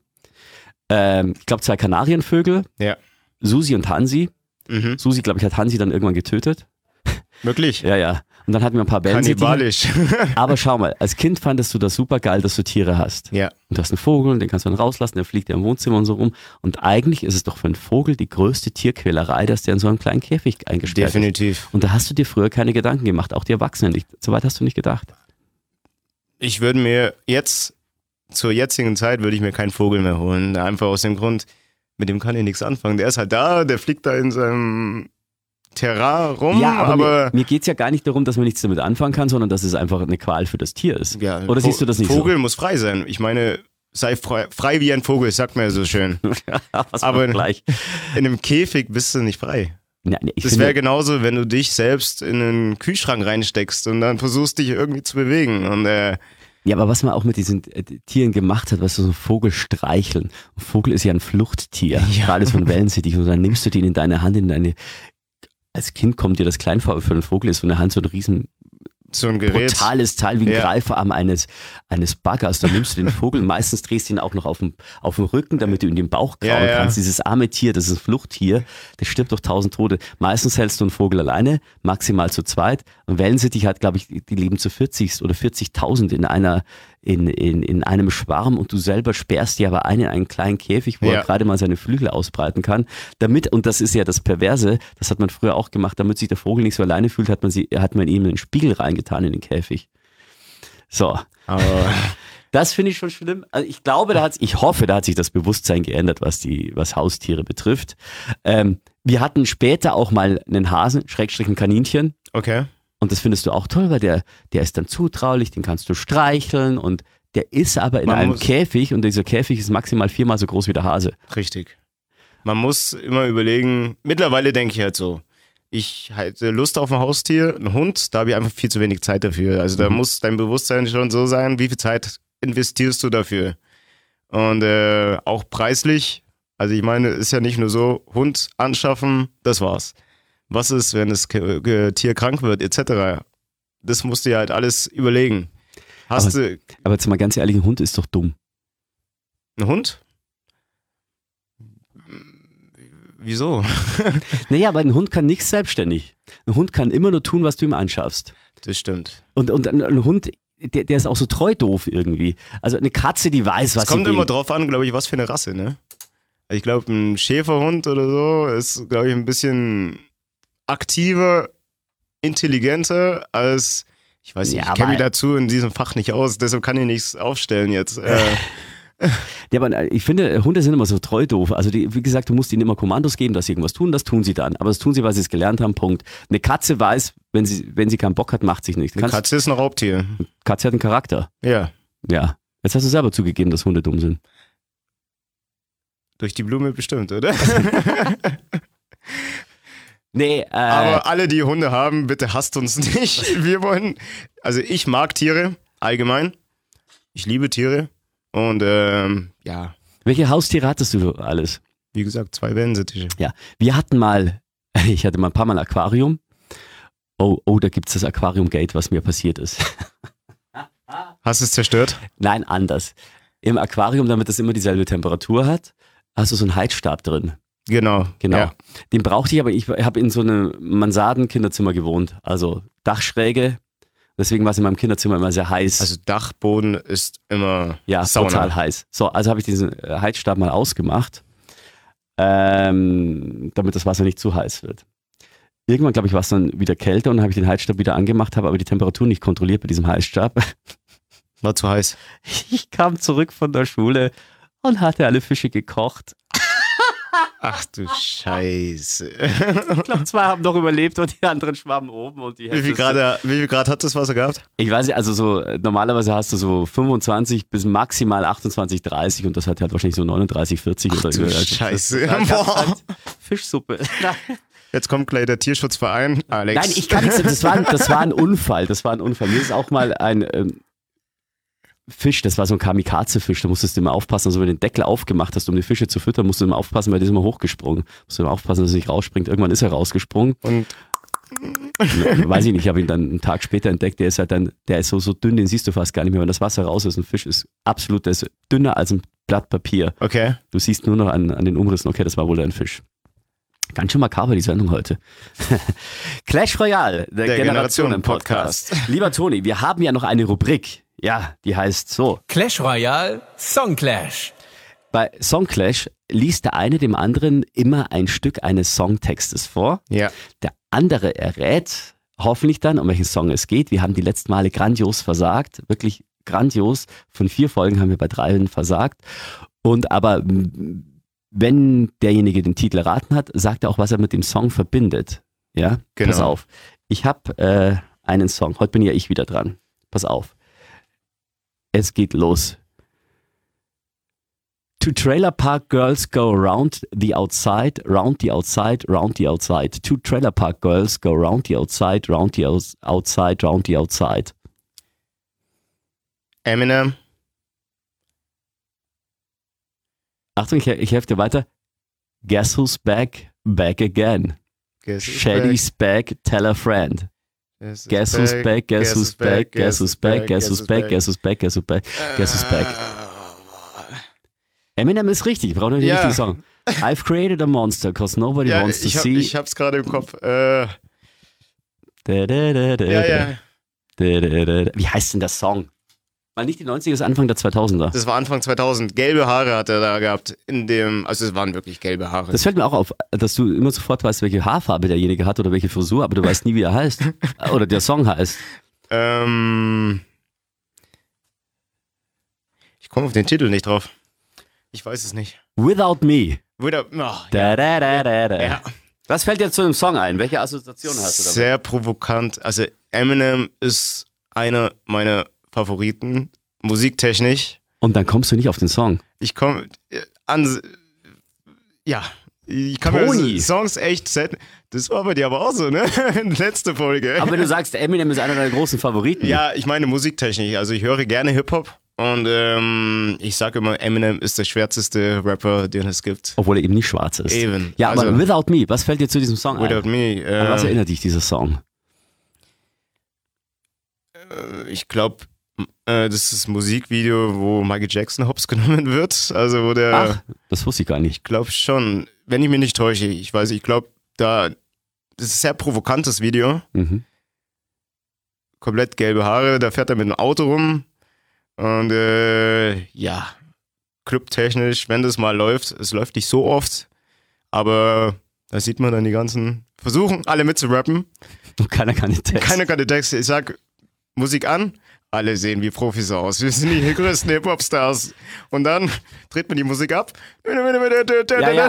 ähm, ich glaube zwei Kanarienvögel, Ja. Susi und Hansi. Mhm. Susi, glaube ich, hat Hansi dann irgendwann getötet. Wirklich? Ja, ja. Und dann hatten wir ein paar Bären. Kannibalisch. Aber schau mal, als Kind fandest du das super geil, dass du Tiere hast. Ja. Und du hast einen Vogel, den kannst du dann rauslassen, der fliegt ja im Wohnzimmer und so rum. Und eigentlich ist es doch für einen Vogel die größte Tierquälerei, dass der in so einen kleinen Käfig eingesperrt ist. Definitiv. Und da hast du dir früher keine Gedanken gemacht, auch die Erwachsenen nicht. So weit hast du nicht gedacht. Ich würde mir jetzt, zur jetzigen Zeit, würde ich mir keinen Vogel mehr holen. Einfach aus dem Grund, mit dem kann ich nichts anfangen. Der ist halt da, der fliegt da in seinem Terrain rum, ja, aber, aber, mir, mir geht es ja gar nicht darum, dass man nichts damit anfangen kann, sondern dass es einfach eine Qual für das Tier ist. ja, Oder Vo- siehst du das nicht Vogel muss frei sein. Ich meine, sei frei, frei wie ein Vogel, sagt man ja so schön. so? Was Aber- aber gleich. In einem Käfig bist du nicht frei. Ja, nee, ich Das finde- wäre genauso, wenn du dich selbst in einen Kühlschrank reinsteckst und dann versuchst, dich irgendwie zu bewegen. Und äh, Ja, aber was man auch mit diesen äh, Tieren gemacht hat, weißt du, so Vogel streicheln. Ein Vogel ist ja ein Fluchttier, Ja. gerade so ein Wellensittich. Und dann nimmst du den in deine Hand, in deine, als Kind kommt dir das Kleinvogel für einen Vogel, ist so eine Hand so ein riesen so ein Gerät. brutales Teil wie ein Ja. Greifarm eines, eines Baggers. Dann nimmst du den Vogel, meistens drehst du ihn auch noch auf dem, auf dem Rücken, damit du in den Bauch Ja, krauen ja. kannst. Dieses arme Tier, das ist ein Fluchttier, das stirbt durch tausend Tode. Meistens hältst du einen Vogel alleine, maximal zu zweit. Und Wellensittich hat, glaube ich, die leben zu vierzig oder vierzigtausend in einer, in, in, in einem Schwarm und du selber sperrst die aber ein in einen kleinen Käfig, wo Ja. er gerade mal seine Flügel ausbreiten kann. Damit, und das ist ja das Perverse, das hat man früher auch gemacht, damit sich der Vogel nicht so alleine fühlt, hat man, sie, hat man ihm einen Spiegel reingetan in den Käfig. So, Aber das finde ich schon schlimm. Also ich glaube, da hat, ich hoffe, da hat sich das Bewusstsein geändert, was die, was Haustiere betrifft. Ähm, wir hatten später auch mal einen Hasen, Schrägstrich ein Kaninchen. okay. Und das findest du auch toll, weil der, der ist dann zutraulich, den kannst du streicheln und der ist aber in Man einem muss- Käfig und dieser Käfig ist maximal viermal so groß wie der Hase. Richtig. Man muss immer überlegen, mittlerweile denke ich halt so, ich hätte Lust auf ein Haustier, ein Hund, da habe ich einfach viel zu wenig Zeit dafür. Also da Mhm. muss dein Bewusstsein schon so sein, wie viel Zeit investierst du dafür? Und äh, auch preislich, also ich meine, ist ja nicht nur so, Hund anschaffen, das war's. Was ist, wenn das K- K- Tier krank wird, et cetera. das musst du ja halt alles überlegen. Hast Aber- du Aber jetzt mal ganz ehrlich, ein Hund ist doch dumm. einen Hund? Wieso? Naja, aber ein Hund kann nichts selbstständig. Ein Hund kann immer nur tun, was du ihm anschaffst. Das stimmt. Und, und ein, ein Hund, der, der ist auch so treu doof irgendwie. Also eine Katze, die weiß, was Es kommt sie immer will. drauf an, glaube ich, was für eine Rasse, ne? Ich glaube, ein Schäferhund oder so ist, glaube ich, ein bisschen aktiver, intelligenter als, ich weiß nicht, Ja, ich kenne mich aber- dazu in diesem Fach nicht aus, deshalb kann ich nichts aufstellen jetzt. Äh, Ja, aber ich finde, Hunde sind immer so treu doof. Also die, wie gesagt, du musst ihnen immer Kommandos geben, dass sie irgendwas tun, das tun sie dann. Aber das tun sie, weil sie es gelernt haben, Punkt. Eine Katze weiß, wenn sie, wenn sie keinen Bock hat, macht sich nichts. eine Kannst- Katze ist ein Raubtier. Katze hat einen Charakter. Ja, Ja. Jetzt hast du selber zugegeben, dass Hunde dumm sind. durch die Blume bestimmt, oder? Nee, äh, Aber alle, die Hunde haben, bitte hasst uns nicht. Wir wollen, also ich mag Tiere allgemein. Ich liebe Tiere. Und ähm, ja, welche Haustiere hattest du alles? wie gesagt, zwei Wellensittiche. Ja, wir hatten mal, ich hatte mal ein paar Mal ein Aquarium. Oh, oh, da gibt's das Aquarium-Gate, was mir passiert ist. Hast du es zerstört? Nein, anders. Im Aquarium, damit das immer dieselbe Temperatur hat, hast du so einen Heizstab drin. Genau. Genau. Ja. Den brauchte ich, aber ich habe in so einem Mansarden-Kinderzimmer gewohnt. Also Dachschräge. Deswegen war es in meinem Kinderzimmer immer sehr heiß. Also Dachboden ist immer ja, Sauna. total heiß. So, also habe ich diesen äh, Heizstab mal ausgemacht, ähm, damit das Wasser nicht zu heiß wird. Irgendwann, glaube ich, war es dann wieder kälter und dann habe ich den Heizstab wieder angemacht, habe aber die Temperatur nicht kontrolliert bei diesem Heizstab. War zu heiß. Ich kam zurück von der Schule und hatte alle Fische gekocht. Ach du Scheiße. Ich glaube, zwei haben noch überlebt und die anderen schwammen oben. Und die Wie viel, Hälfte- Grad, wie viel Grad hat das Wasser gehabt? Ich weiß nicht, also so äh, normalerweise hast du so fünfundzwanzig bis maximal achtundzwanzig, dreißig und das hat halt wahrscheinlich so neununddreißig, vierzig oder Du über. Scheiße. Das, das Boah. halt Fischsuppe. Jetzt kommt gleich der Tierschutzverein. Alex. Nein, ich kann nicht sagen, das war, ein- das war ein Unfall. Das war ein Unfall. Mir ist auch mal ein ähm, Fisch, das war so ein Kamikaze-Fisch, da musstest du immer aufpassen, also wenn du den Deckel aufgemacht hast, um die Fische zu füttern, musst du immer aufpassen, weil der ist immer hochgesprungen. Musst du immer aufpassen, dass er nicht rausspringt. Irgendwann ist er rausgesprungen. Und Weiß ich nicht, ich habe ihn dann einen Tag später entdeckt, der ist halt dann, der ist so, so dünn, den siehst du fast gar nicht mehr. Wenn das Wasser raus ist, ein Fisch ist absolut, der ist dünner als ein Blatt Papier. okay. Du siehst nur noch an, an den Umrissen, okay, das war wohl ein Fisch. Ganz schön makaber, die Sendung heute. Clash Royale, der, Der Generationen-Podcast. Generationen-Podcast. Lieber Toni, wir haben ja noch eine Rubrik. Ja, die heißt so. Clash Royale Song Clash. Bei Song Clash liest der eine dem anderen immer ein Stück eines Songtextes vor. Ja. Der andere errät hoffentlich dann, um welchen Song es geht. Wir haben die letzten Male grandios versagt, wirklich grandios. Von vier Folgen haben wir bei dreien versagt. Und aber m, wenn derjenige den Titel erraten hat, sagt er auch, was er mit dem Song verbindet. Ja, Genau. pass auf. Ich habe äh, einen Song. Heute bin ja ich wieder dran. Pass auf. Es geht los. Two trailer park girls go round the outside, round the outside, round the outside. Two trailer park girls go round the outside, round the outs- outside, round the outside. Eminem. Achtung, ich, ich helfe dir weiter. Guess who's back? Back again. Guess who's Shady's back, tell a friend. Guess Guess who's back, guess who's back, guess who's back, guess who's back, guess who's back, guess who's back, guess who's back. Eminem ist richtig, ich brauche nur den Ja. richtigen Song. I've created a monster, cause nobody Ja, wants to ich, hab, see. ich hab's gerade im Kopf. Äh, Da, da, da, da, ja, ja. da, da, da, da. Wie heißt denn der Song? Mal nicht die neunziger, das ist Anfang der zweitausender. Das war Anfang zweitausend. Gelbe Haare hat er da gehabt. In dem, also es waren wirklich gelbe Haare. Das fällt mir auch auf, dass du immer sofort weißt, welche Haarfarbe derjenige hat oder welche Frisur, aber du weißt nie, wie er heißt. Oder der Song heißt. ähm, ich komme auf den Titel nicht drauf. Ich weiß es nicht. Without Me. Wieder, oh, Da, da, da, da, da. ja. Was fällt dir zu dem Song ein? Welche Assoziation hast du damit? Sehr provokant. Also Eminem ist einer meiner Favoriten, musiktechnisch. Und dann kommst du nicht auf den Song. Ich komme an, ja, ich kann Toni. mir Songs echt set. Das war bei dir aber auch so, ne? Letzte Folge. Aber wenn du sagst, Eminem ist einer deiner großen Favoriten. Ja, ich meine musiktechnisch. Also ich höre gerne Hip-Hop und ähm, ich sage immer, Eminem ist der schwärzeste Rapper, den es gibt. Obwohl er eben nicht schwarz ist. Eben. Ja, aber Also- Without Me, was fällt dir zu diesem Song Without ein? Me. An was Äh, erinnert dich dieser Song? Ich glaube, äh, das ist das Musikvideo, wo Michael Jackson hops genommen wird. Also wo der. Ach, das wusste ich gar nicht. Ich glaube schon, wenn ich mich nicht täusche. Ich weiß, ich glaube, da. Das ist ein sehr provokantes Video. Mhm. Komplett gelbe Haare. Da fährt er mit einem Auto rum. Und äh, ja, clubtechnisch, wenn das mal läuft, es läuft nicht so oft. Aber da sieht man dann die ganzen. Versuchen, alle mitzurappen. Und keiner kann den Text. Keiner kann den Text. Ich sag, Musik an, alle sehen wie Profis aus. Wir sind die größten Hip-Hop-Stars. Und dann dreht man die Musik ab. Ja, ja.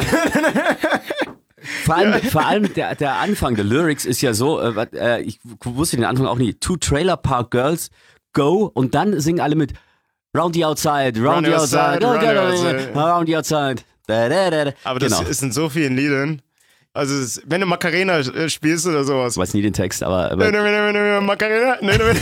Vor allem, vor allem der, der Anfang der Lyrics ist ja so, äh, ich wusste den Anfang auch nicht, Two Trailer Park Girls, go, und dann singen alle mit Round the Outside, Round the Outside, Round the Outside. Da, da, da, da. Aber das genau. ist in so vielen Liedern. Also, es, wenn du Macarena äh, spielst oder sowas. Ich weiß nie den Text, aber. aber Macarena?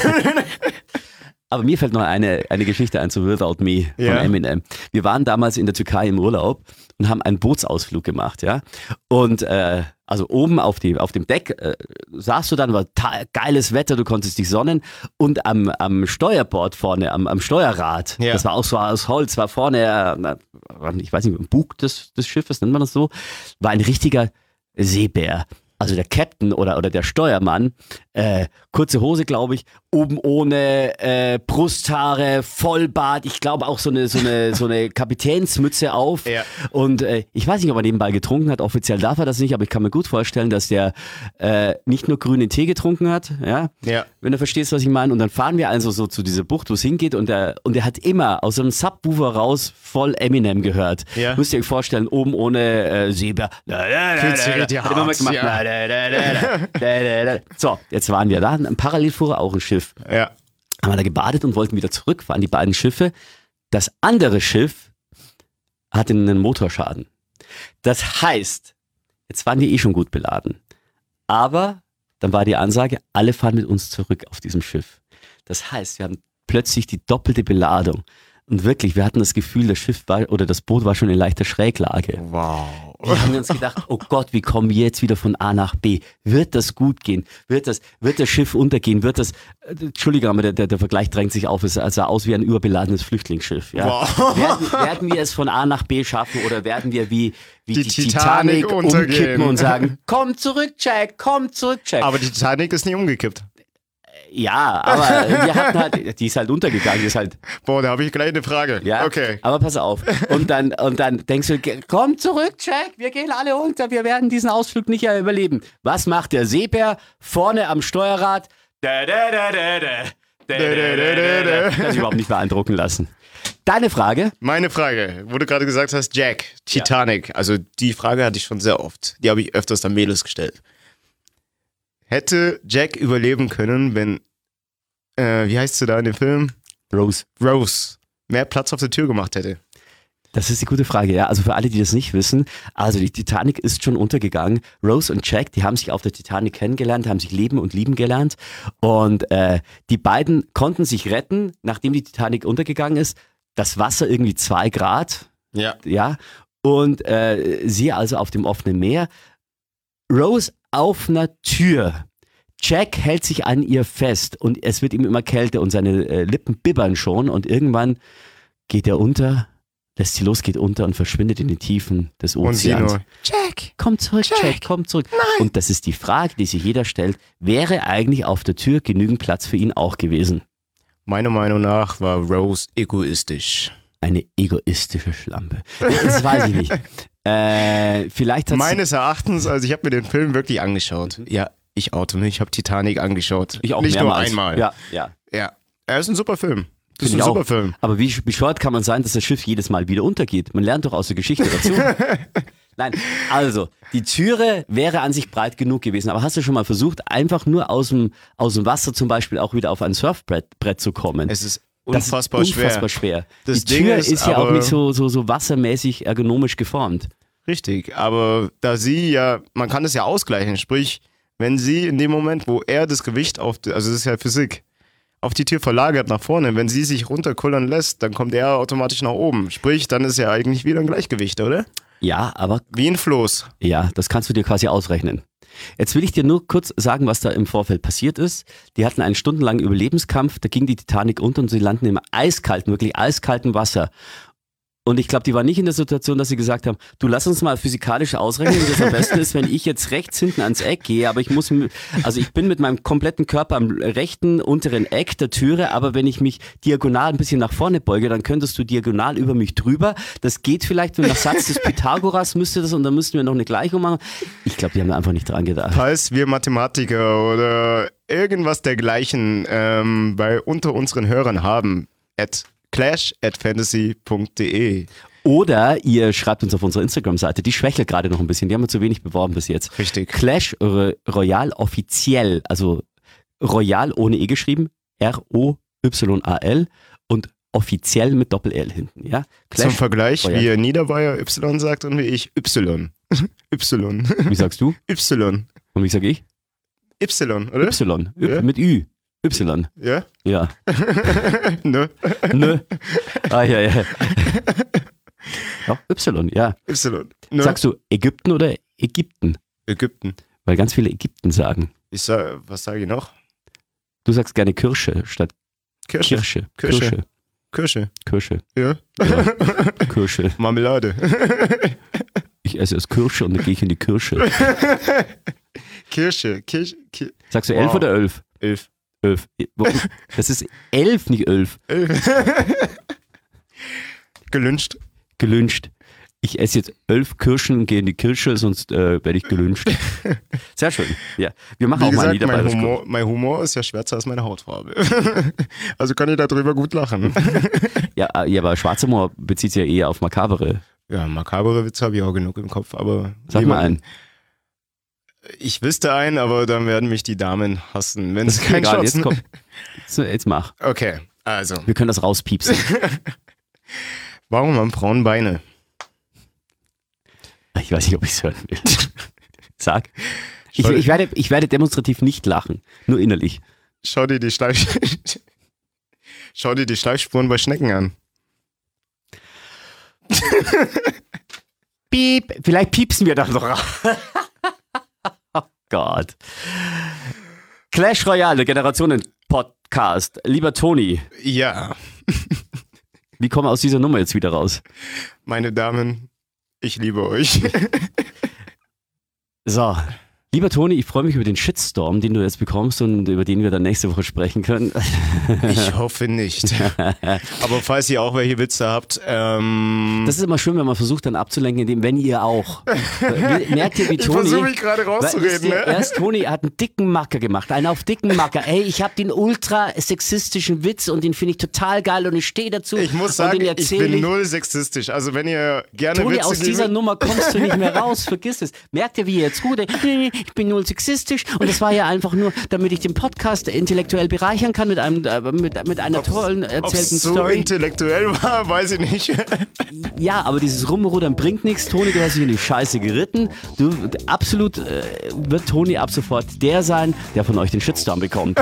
Aber mir fällt noch eine, eine Geschichte ein zu Without Me von Ja. Eminem. Wir waren damals in der Türkei im Urlaub und haben einen Bootsausflug gemacht, ja. Und äh, also oben auf, die, auf dem Deck äh, saßt du dann, war ta- geiles Wetter, du konntest dich sonnen, und am, am Steuerbord vorne, am, am Steuerrad, Ja. das war auch so aus Holz, war vorne, äh, ich weiß nicht, im Bug des, des Schiffes, nennt man das so, war ein richtiger Seebär. Also der Captain oder, oder der Steuermann, äh, kurze Hose, glaube ich, oben ohne äh, Brusthaare, Vollbart, ich glaube auch so eine, so eine, so eine Kapitänsmütze auf. Ja. Und äh, ich weiß nicht, ob er nebenbei getrunken hat, offiziell darf er das nicht, aber ich kann mir gut vorstellen, dass der äh, nicht nur grünen Tee getrunken hat, ja, Ja. wenn du verstehst, was ich meine. Und dann fahren wir also so zu dieser Bucht, wo es hingeht, und der, und der hat immer aus so einem Subwoofer raus voll Eminem gehört. Ja. Müsst ihr euch vorstellen, oben ohne äh, Seebär. Fühlt sich richtig Hat immer mal hart, gemacht. ja. Da, da, da, da, da. So, jetzt waren wir da. Parallel fuhr auch ein Schiff. Ja. Haben wir da gebadet und wollten wieder zurückfahren, die beiden Schiffe. Das andere Schiff hatte einen Motorschaden. Das heißt, jetzt waren wir eh schon gut beladen. Aber dann war die Ansage, alle fahren mit uns zurück auf diesem Schiff. Das heißt, wir haben plötzlich die doppelte Beladung. Und wirklich, wir hatten das Gefühl, das Schiff war, oder das Boot war schon in leichter Schräglage. Wow. Wir haben uns gedacht, oh Gott, wie kommen wir jetzt wieder von A nach B? Wird das gut gehen? Wird das, wird das Schiff untergehen? Wird das, äh, Entschuldigung, aber der, der, der Vergleich drängt sich auf, es sah aus wie ein überbeladenes Flüchtlingsschiff. Ja? Wow. Werden, werden wir es von A nach B schaffen, oder werden wir wie, wie Die die, Titanic Titanic, untergehen? umkippen und sagen, komm zurück, Jack, komm zurück, Jack. Aber die Titanic ist nie umgekippt. Ja, aber wir hatten halt, die ist halt untergegangen, die ist halt, Boah, da habe ich gleich eine Frage. ja. Okay. Aber pass auf. Und dann, und dann denkst du, komm zurück, Jack, wir gehen alle unter, wir werden diesen Ausflug nicht überleben. Was macht der Seebär vorne am Steuerrad? Da, da, da, da, da. Da, da, da, da, da. Kann sich überhaupt nicht beeindrucken lassen. Deine Frage? Meine Frage, wo du gerade gesagt hast, Jack, Titanic. Also die Frage hatte ich schon sehr oft. Die habe ich öfters an Mädels gestellt. Hätte Jack überleben können, wenn, äh, wie heißt sie da in dem Film? Rose. Rose mehr Platz auf der Tür gemacht hätte? Das ist die gute Frage, ja. Also für alle, die das nicht wissen, also die Titanic ist schon untergegangen. Rose und Jack, die haben sich auf der Titanic kennengelernt, haben sich leben und lieben gelernt. Und äh, die beiden konnten sich retten, nachdem die Titanic untergegangen ist. Das Wasser irgendwie zwei Grad, Ja. ja. Und äh, sie also auf dem offenen Meer. Rose auf einer Tür. Jack hält sich an ihr fest und es wird ihm immer kälter und seine äh, Lippen bibbern schon, und irgendwann geht er unter, lässt sie los, geht unter und verschwindet in den Tiefen des Und sie Ozeans. nur, Jack. Komm zurück, Jack, Jack. komm zurück. Und das ist die Frage, die sich jeder stellt. Wäre eigentlich auf der Tür genügend Platz für ihn auch gewesen? Meiner Meinung nach war Rose egoistisch. Eine egoistische Schlampe. Das weiß ich nicht. Äh, vielleicht hat Meines Erachtens, also ich habe mir den Film wirklich angeschaut. Ja, ich oute mich, ich habe Titanic angeschaut. ich auch Nicht mehrmals. nur einmal. Ja, ja. Ja. Er ist ein super Film. Das ist Find ein ich super auch. Film. Aber wie bescheuert kann man sein, dass das Schiff jedes Mal wieder untergeht? Man lernt doch aus der Geschichte dazu. Nein, also, die Türe wäre an sich breit genug gewesen, aber hast du schon mal versucht, einfach nur aus dem, aus dem Wasser zum Beispiel auch wieder auf ein Surfbrett Brett zu kommen? Es ist Das unfassbar, ist unfassbar schwer. Das die Ding Tür ist ist, ja auch aber- nicht so, so, so wassermäßig ergonomisch geformt. Richtig, aber da sie ja, man kann das ja ausgleichen, sprich, wenn sie in dem Moment, wo er das Gewicht auf, die, also das ist ja Physik, auf die Tür verlagert nach vorne, wenn sie sich runterkullern lässt, dann kommt er automatisch nach oben. Sprich, dann ist ja eigentlich wieder ein Gleichgewicht, oder? Ja, aber Wie ein Floß. ja, das kannst du dir quasi ausrechnen. Jetzt will ich dir nur kurz sagen, was da im Vorfeld passiert ist. Die hatten einen stundenlangen Überlebenskampf, da ging die Titanic unter und sie landen im eiskalten, wirklich eiskalten Wasser. Und ich glaube, die waren nicht in der Situation, dass sie gesagt haben, du lass uns mal physikalisch ausrechnen, wie das am besten ist, wenn ich jetzt rechts hinten ans Eck gehe, aber ich muss, also ich bin mit meinem kompletten Körper am rechten unteren Eck der Türe, aber wenn ich mich diagonal ein bisschen nach vorne beuge, dann könntest du diagonal über mich drüber. Das geht vielleicht, wenn nach Satz des Pythagoras müsste das und dann müssten wir noch eine Gleichung machen. Ich glaube, die haben da einfach nicht dran gedacht. Falls wir Mathematiker oder irgendwas dergleichen ähm, bei unter unseren Hörern haben, at clash at fantasy punkt de. Oder ihr schreibt uns auf unserer Instagram-Seite, die schwächelt gerade noch ein bisschen, die haben wir zu wenig beworben bis jetzt. Richtig. Clash Royal offiziell, also Royal ohne E geschrieben, R O Y A L und offiziell mit Doppel-L hinten. Ja? Clash Zum Vergleich, Royal. wie ihr Niederbayer Y sagt und wie ich Y. Y. Wie sagst du? Y. Und wie sag ich? Y, oder? Y. Y Ja. mit Ü. Y. Ja? Ja. Ne? Nö. Ah, ja, ja. Ja, Y, ja. Y. Ne? Sagst du Ägypten oder Ägypten? Ägypten. Weil ganz viele Ägypten sagen. Ich sag, was sage ich noch? Du sagst gerne Kirsche statt Kirsche. Kirsche. Kirsche. Kirsche. Kirsche. Kirsche. Ja. Ja. Kirsche. Marmelade. Ich esse erst Kirsche und dann gehe ich in die Kirsche. Kirsche. Kirsche. Kir Sagst du elf Wow. oder elf? Elf. Elf. Warum? Das ist elf, nicht elf. Elf. Gelünscht. Gelünscht. Ich esse jetzt elf Kirschen und gehe in die Kirsche, sonst äh, werde ich gelünscht. Sehr schön. Ja. Wir machen Wie auch mal ein gesagt, mein Niederbayerisch. Humor, mein Humor ist ja schwärzer als meine Hautfarbe. Also kann ich darüber gut lachen. Ja, ja, aber Schwarzhumor bezieht sich ja eher auf makabere. Ja, makabere Witze habe ich auch genug im Kopf, aber Sag mal einen. Ich wüsste einen, aber dann werden mich die Damen hassen, wenn Das es ist mir kein egal, Schutz. jetzt komm. Jetzt, jetzt mach. Okay, also, Wir können das rauspiepsen. warum haben Frauen Beine? Ich weiß nicht, ob ich es hören will. Sag. Ich, Soll ich- ich, werde, ich werde demonstrativ nicht lachen, nur innerlich. Schau dir die Schleif Schau dir die Schleifspuren bei Schnecken an. Piep, vielleicht piepsen wir doch noch raus. Oh Gott. Clash Royale, der Generationen-Podcast. Lieber Toni, Ja, wie kommen wir aus dieser Nummer jetzt wieder raus? meine Damen, ich liebe euch. So, lieber Toni, ich freue mich über den Shitstorm, den du jetzt bekommst und über den wir dann nächste Woche sprechen können. Ich hoffe nicht. Aber falls ihr auch welche Witze habt, ähm, Das ist immer schön, wenn man versucht dann abzulenken, indem, wenn ihr auch. Merkt ihr, wie ich Toni... versuche mich gerade Weil, wisst rauszureden. ihr, Ne? erst Toni hat einen dicken Macker gemacht, einen auf dicken Macker. Ey, ich habe den ultra sexistischen Witz und den finde ich total geil und ich stehe dazu. Ich muss und sagen, den ich erzähl bin null sexistisch. Also wenn ihr gerne Toni, Witze aus dieser geben- Nummer kommst du nicht mehr raus, vergiss es. Merkt ihr, wie ihr jetzt gut, ich bin null sexistisch und das war ja einfach nur, damit ich den Podcast intellektuell bereichern kann mit einem äh, mit, mit einer tollen Ob's erzählten so Story. intellektuell war, weiß ich nicht. Ja, aber dieses Rumrudern bringt nichts. Toni, du hast dich in die Scheiße geritten. Du, absolut äh, wird Toni ab sofort der sein, der von euch den Shitstorm bekommt.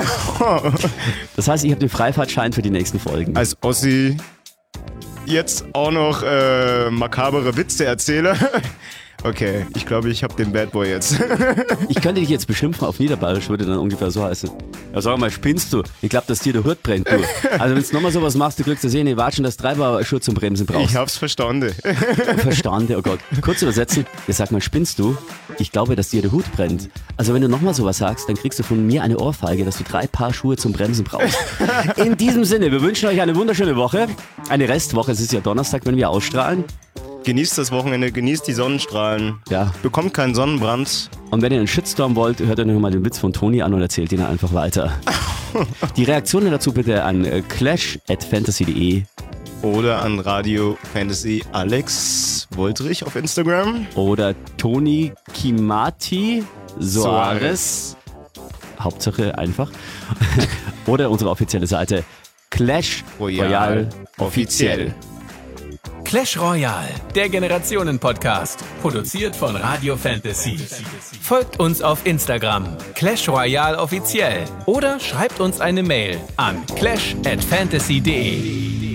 Das heißt, ich habe den Freifahrtschein für die nächsten Folgen. Als Ossi jetzt auch noch äh, makabere Witze erzähle. Okay, ich glaube, ich habe den Bad Boy jetzt. Ich könnte dich jetzt beschimpfen auf Niederbayerisch, würde dann ungefähr so heißen. Ja, sag mal, spinnst du? Ich glaube, dass dir der Hut brennt, du. Also wenn du nochmal sowas machst, du kriegst das eh nicht watschen, dass du drei Schuhe zum Bremsen brauchst. Ich hab's verstanden. Verstanden, oh Gott. Kurz übersetzen, ja, sag mal, spinnst du? Ich glaube, dass dir der Hut brennt. Also wenn du nochmal sowas sagst, dann kriegst du von mir eine Ohrfeige, dass du drei Paar Schuhe zum Bremsen brauchst. In diesem Sinne, wir wünschen euch eine wunderschöne Woche. Eine Restwoche, es ist ja Donnerstag, wenn wir ausstrahlen. Genießt das Wochenende, genießt die Sonnenstrahlen. Ja. Bekommt keinen Sonnenbrand. Und wenn ihr einen Shitstorm wollt, hört euch nochmal den Witz von Toni an und erzählt ihn einfach weiter. Die Reaktionen dazu bitte an äh, clash at fantasy punkt de Oder an Radio Fantasy Alex Woldrich auf Instagram. oder Toni Kimati Soares. Hauptsache einfach. Oder unsere offizielle Seite Clash Royal Royal offiziell. Clash Royale, der Generationen-Podcast. Produziert von Radio Fantasy. Folgt uns auf Instagram, Clash Royale offiziell. Oder schreibt uns eine Mail an clash at fantasy punkt de.